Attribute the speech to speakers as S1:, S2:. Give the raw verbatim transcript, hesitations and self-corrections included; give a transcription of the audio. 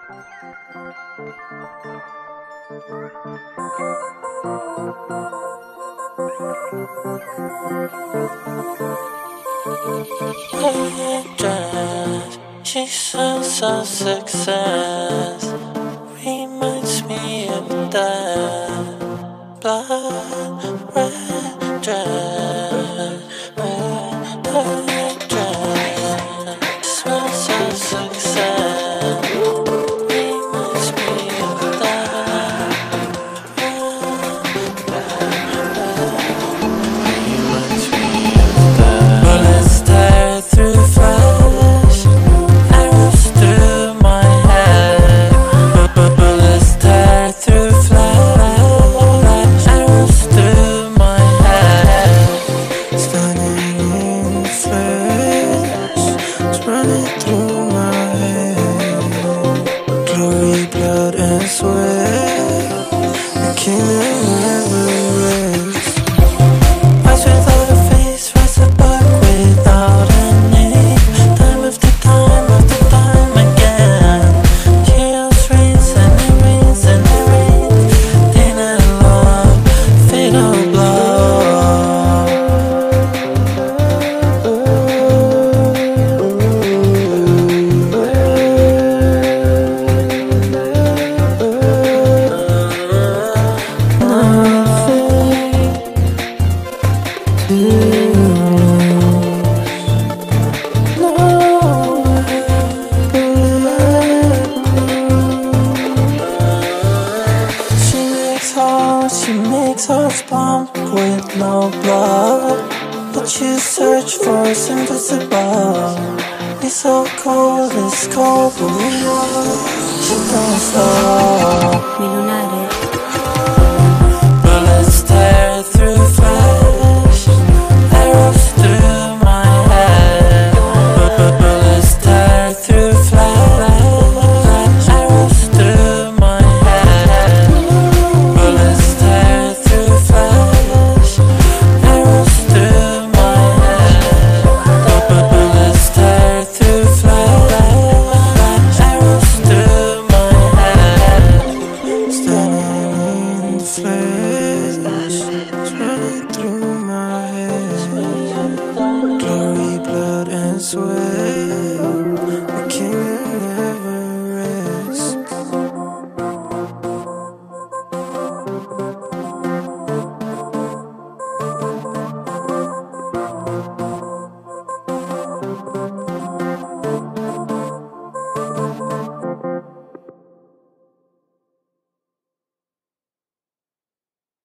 S1: Dress, she sells her success. Reminds me of that blood red dress, red, red dress. Smells her success. Reminds me of that red, red, red. Reminds me of that. Bullets tear through flesh, arrows through my head. Bullets tear through flesh, arrows through my head. Standing in the flesh, it's running through my head. Glory, blood and sweat, the killing never rests. Eyes without a face, rise above without a name. Time after time after time again. Chaos reigns and it rains and it rains. Day and love, fatal blow. She makes hearts pump with no blood, but you search for us invisible. We're so cold, it's cold, but we know she don't stop.
S2: We united.
S1: Bullets tear through flesh, arrows through my head. Bullets tear through flesh, arrows through my head. Bullets tear through flesh, arrows through my head. Bullets tear through flesh, arrows through my head. Standing in the flesh, it's running through my head. Glory, blood and sweat.